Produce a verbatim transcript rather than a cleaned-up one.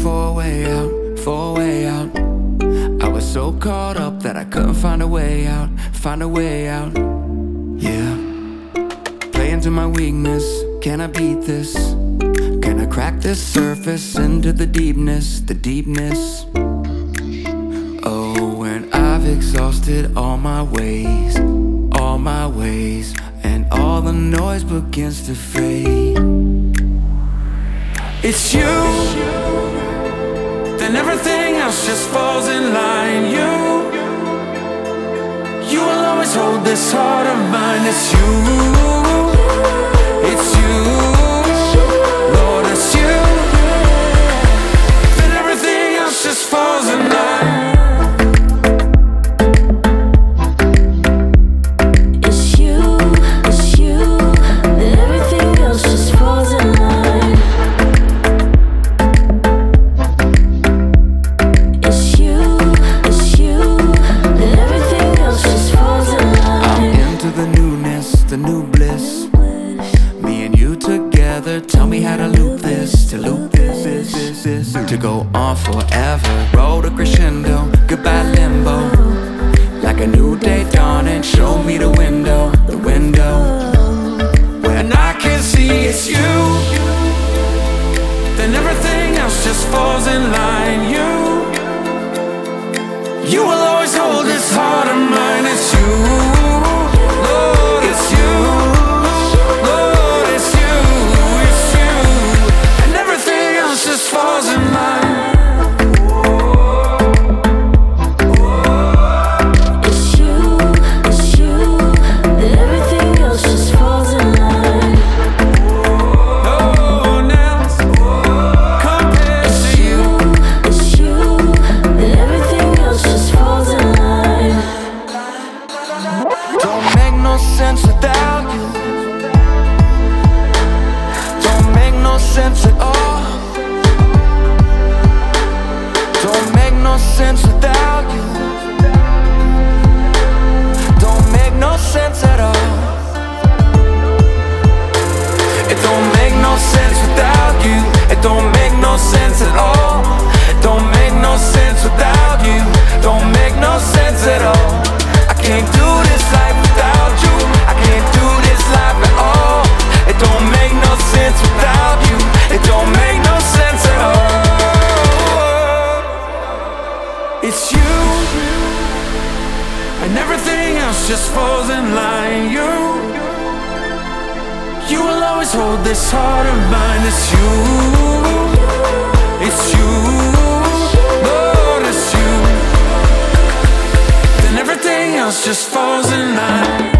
for a way out, for a way out. I was so caught up that I couldn't find a way out, find a way out. Yeah, playing to my weakness. Can I beat this? Can I crack this surface into the deepness, the deepness? Oh, when I've exhausted all my ways, all my ways, and all the noise begins to fade. It's you, then everything else just falls in line. You, you will always hold this heart of mine. It's you, it's you, Lord, it's you, then everything else just falls in line. The new bliss, me and you together. Tell me how to loop this, to loop this, this, this, this, to go on forever. Roll to crescendo, goodbye limbo, like a new day dawning. Show me the window, the window, when I can see it's you, then everything else just falls in line. You, you will always hold this heart of mine. It's you, Lord, it's you, Lord, it's you, it's you, and everything else just falls in line. It's you, it's you, and everything else just falls in line. No one else compares to you. It's you, and everything else just falls in line. Don't make no sense without you. Don't make no sense at all. Don't make no sense without you. Don't make no sense at all. It don't make no sense without you. It don't make no sense at all. It don't make no sense without you. Don't make no sense at all. I can't do this life without you. I can't do this life at all. It don't make no sense without you. It don't make no sense at all. It's you, and everything else just falls in line. You, you will always hold this heart of mine. It's you, it's you, Lord, it's you, then everything else just falls in line.